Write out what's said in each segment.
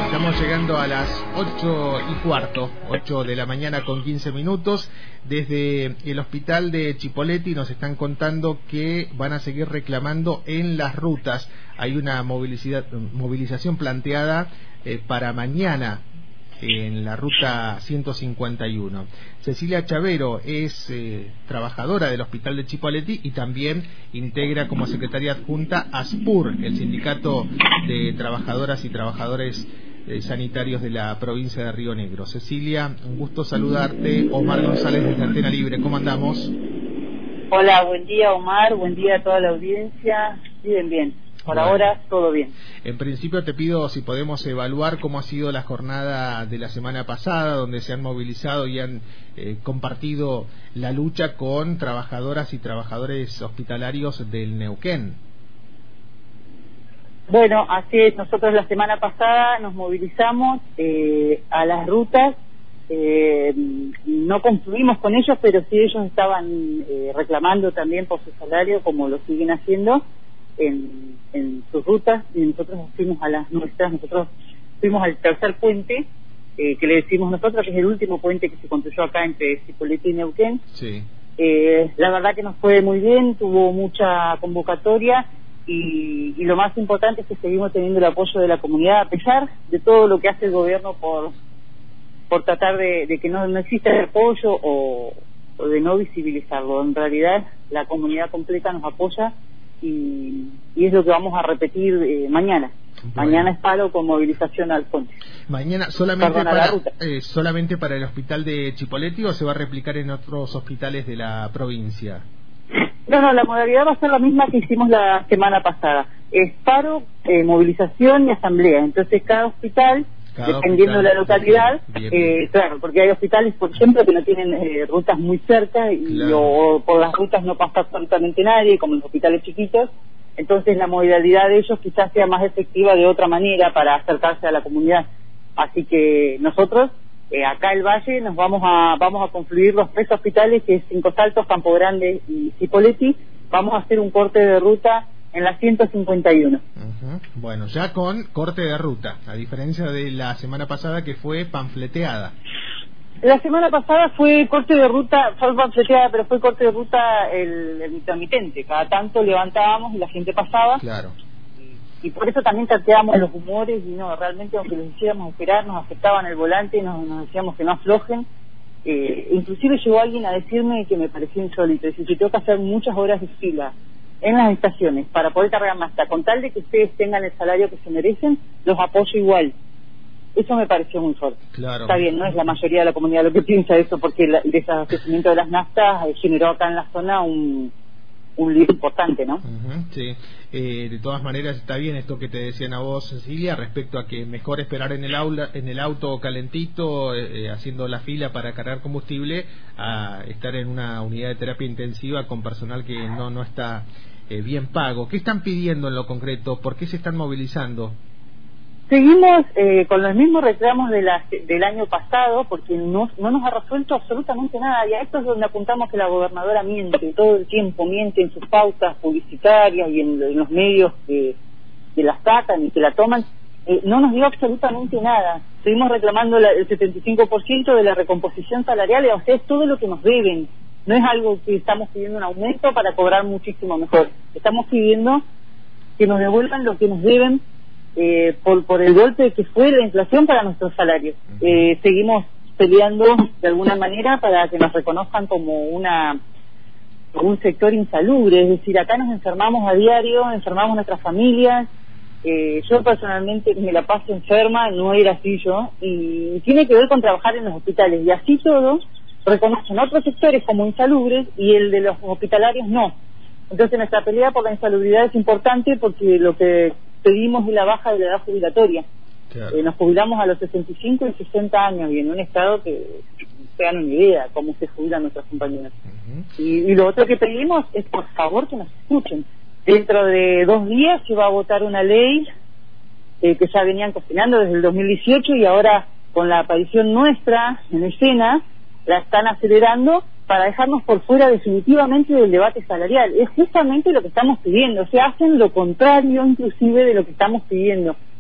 Estamos llegando a las 8:15, 8 de la mañana con 15 minutos. Desde el hospital de Chipoleti nos están contando que van a seguir reclamando en las rutas. Hay una movilización planteada para mañana en la ruta 151. Cecilia Chavero es trabajadora del hospital de Chipoleti y también integra como secretaria adjunta ASPUR, el sindicato de trabajadoras y trabajadores sanitarios de la provincia de Río Negro. Cecilia, un gusto saludarte. Omar González desde Antena Libre, ¿cómo andamos? Hola, buen día Omar, buen día a toda la audiencia. Bien, bien. Por ahora todo bien. En principio te pido si podemos evaluar cómo ha sido la jornada de la semana pasada, donde se han movilizado y han compartido la lucha con trabajadoras y trabajadores hospitalarios del Neuquén. Bueno, así es, nosotros la semana pasada nos movilizamos a las rutas, no concluimos con ellos, pero sí ellos estaban reclamando también por su salario, como lo siguen haciendo en sus rutas, y nosotros fuimos a las nuestras. Nosotros fuimos al tercer puente, que le decimos nosotros, que es el último puente que se construyó acá entre Chipoleti y Neuquén. Sí. La verdad que nos fue muy bien, tuvo mucha convocatoria, y lo más importante es que seguimos teniendo el apoyo de la comunidad, a pesar de todo lo que hace el gobierno por tratar de que no exista el apoyo o de no visibilizarlo. En realidad la comunidad completa nos apoya, y es lo que vamos a repetir mañana. Bueno. Mañana es paro con movilización al puente. Mañana solamente para el hospital de Chipoleti, ¿o se va a replicar en otros hospitales de la provincia? No, la modalidad va a ser la misma que hicimos la semana pasada. Es paro, movilización y asamblea. Entonces cada hospital, dependiendo de la localidad, bien. Claro, porque hay hospitales, por ejemplo, que no tienen rutas muy cerca y claro, o por las rutas no pasa absolutamente nadie, como los hospitales chiquitos. Entonces la modalidad de ellos quizás sea más efectiva de otra manera para acercarse a la comunidad. Así que nosotros, acá el Valle, nos vamos a confluir los tres hospitales, que es Cinco Saltos, Campo Grande y Chipoleti. Vamos a hacer un corte de ruta en la 151. Bueno, ya con corte de ruta, a diferencia de la semana pasada que fue panfleteada. La semana pasada fue corte de ruta, fue panfleteada, pero fue corte de ruta el intermitente. Cada tanto levantábamos y la gente pasaba. Claro. Y por eso también tanteábamos los humores, y no, realmente aunque los hiciéramos esperar, nos aceptaban el volante, nos decíamos que no aflojen. Inclusive llegó alguien a decirme, que me pareció insólito, dice que tengo que hacer muchas horas de fila en las estaciones para poder cargar más, con tal de que ustedes tengan el salario que se merecen, los apoyo igual. Eso me pareció muy fuerte. Claro. Está bien, no es la mayoría de la comunidad lo que piensa eso, porque el desabastecimiento de las naftas generó acá en la zona un lío importante, ¿no? Sí. De todas maneras está bien esto que te decían a vos, Cecilia, respecto a que mejor esperar en el auto calentito, haciendo la fila para cargar combustible, a estar en una unidad de terapia intensiva con personal que no está bien pago. ¿Qué están pidiendo en lo concreto? ¿Por qué se están movilizando? Seguimos con los mismos reclamos del año pasado, porque no nos ha resuelto absolutamente nada, y a esto es donde apuntamos que la gobernadora miente, todo el tiempo miente en sus pautas publicitarias y en los medios que las tratan y que la toman. No nos dio absolutamente nada. Seguimos reclamando el 75% de la recomposición salarial, o sea, es todo lo que nos deben. No es algo que estamos pidiendo un aumento para cobrar muchísimo mejor. Estamos pidiendo que nos devuelvan lo que nos deben, por el golpe que fue la inflación para nuestros salarios. Seguimos peleando de alguna manera para que nos reconozcan como un sector insalubre, es decir, acá nos enfermamos a diario, enfermamos nuestras familias. Yo personalmente me la paso enferma, no era así yo, y tiene que ver con trabajar en los hospitales, y así todos reconocen otros sectores como insalubres y el de los hospitalarios no. Entonces nuestra pelea por la insalubridad es importante, porque lo que pedimos la baja de la edad jubilatoria. Claro. Nos jubilamos a los 65 y 60 años, y en un estado que se dan una idea cómo se jubilan nuestras compañeras. Y lo otro que pedimos es, por favor, que nos escuchen. Dentro de 2 días se va a votar una ley que ya venían cocinando desde el 2018, y ahora con la aparición nuestra en escena la están acelerando para dejarnos por fuera definitivamente del debate salarial. Es justamente lo que estamos pidiendo, o sea, hacen lo contrario inclusive de lo que estamos pidiendo.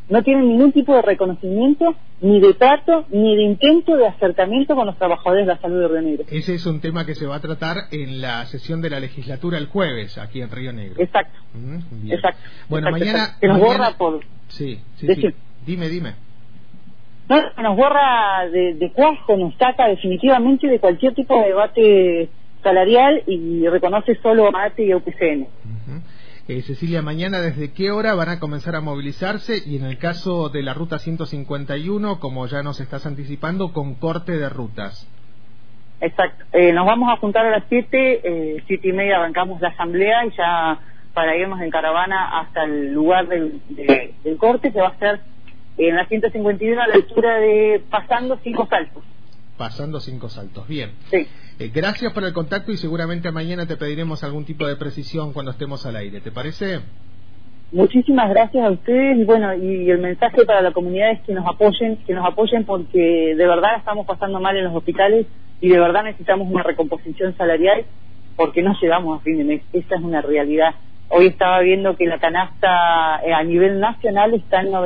no tienen ningún tipo de reconocimiento, ni de trato, ni de intento de acercamiento con los trabajadores de la salud de Río Negro. Ese es un tema que se va a tratar en la sesión de la legislatura el jueves, aquí en Río Negro. Exacto. Bien. Exacto. Bueno, exacto, mañana... exacto. Que nos borra por... Sí. Dime. No, nos borra de cuajo, nos saca definitivamente de cualquier tipo de debate salarial y reconoce solo a ATE y a UPCN. Cecilia, mañana ¿desde qué hora van a comenzar a movilizarse? Y en el caso de la ruta 151, como ya nos estás anticipando, con corte de rutas. Exacto. Nos vamos a juntar a las 7, 7:30 arrancamos la asamblea y ya para irnos en caravana hasta el lugar del corte, que va a ser en la 151 a la altura de Pasando 5 Saltos. Pasando 5 Saltos, bien. Sí. Gracias por el contacto y seguramente mañana te pediremos algún tipo de precisión cuando estemos al aire, ¿te parece? Muchísimas gracias a ustedes y bueno, y el mensaje para la comunidad es que nos apoyen porque de verdad estamos pasando mal en los hospitales y de verdad necesitamos una recomposición salarial porque no llegamos a fin de mes, esa es una realidad. Hoy estaba viendo que la canasta a nivel nacional está en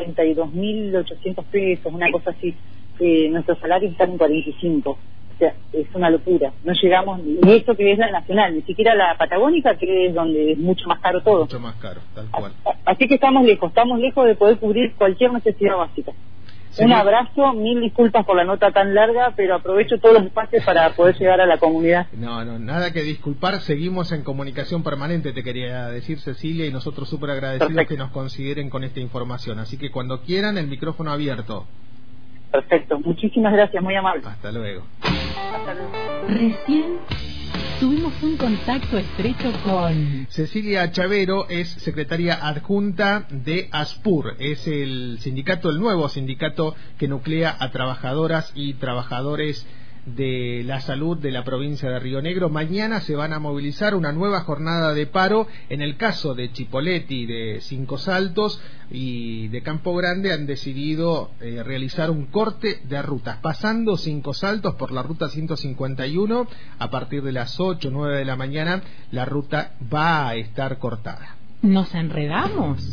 92.800 pesos, una cosa así, nuestros salarios están en 45. O sea, es una locura. No llegamos ni eso que es la nacional, ni siquiera la patagónica, que es donde es mucho más caro todo. Mucho más caro, tal cual. Así que estamos lejos de poder cubrir cualquier necesidad básica. Sí. Un abrazo, mil disculpas por la nota tan larga, pero aprovecho todos los espacios para poder llegar a la comunidad. No, nada que disculpar, seguimos en comunicación permanente, te quería decir Cecilia, y nosotros súper agradecidos. Perfecto. Que nos consideren con esta información. Así que cuando quieran, el micrófono abierto. Perfecto, muchísimas gracias, muy amable. Hasta luego. Hasta luego. Recién tuvimos un contacto estrecho con Cecilia Chavero, es secretaria adjunta de ASPUR, es el nuevo sindicato que nuclea a trabajadoras y trabajadores de la salud de la provincia de Río Negro. Mañana se van a movilizar una nueva jornada de paro. En el caso de Chipoleti, de 5 Saltos y de Campo Grande han decidido realizar un corte de rutas, pasando 5 Saltos por la ruta 151. A partir de las 8 o 9 de la mañana la ruta va a estar cortada. ¿Nos enredamos?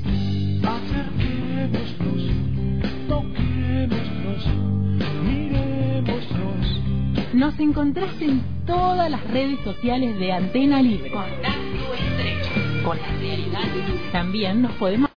Nos encontrás en todas las redes sociales de Antena Libre. Contacto estrecho con la realidad. También nos podemos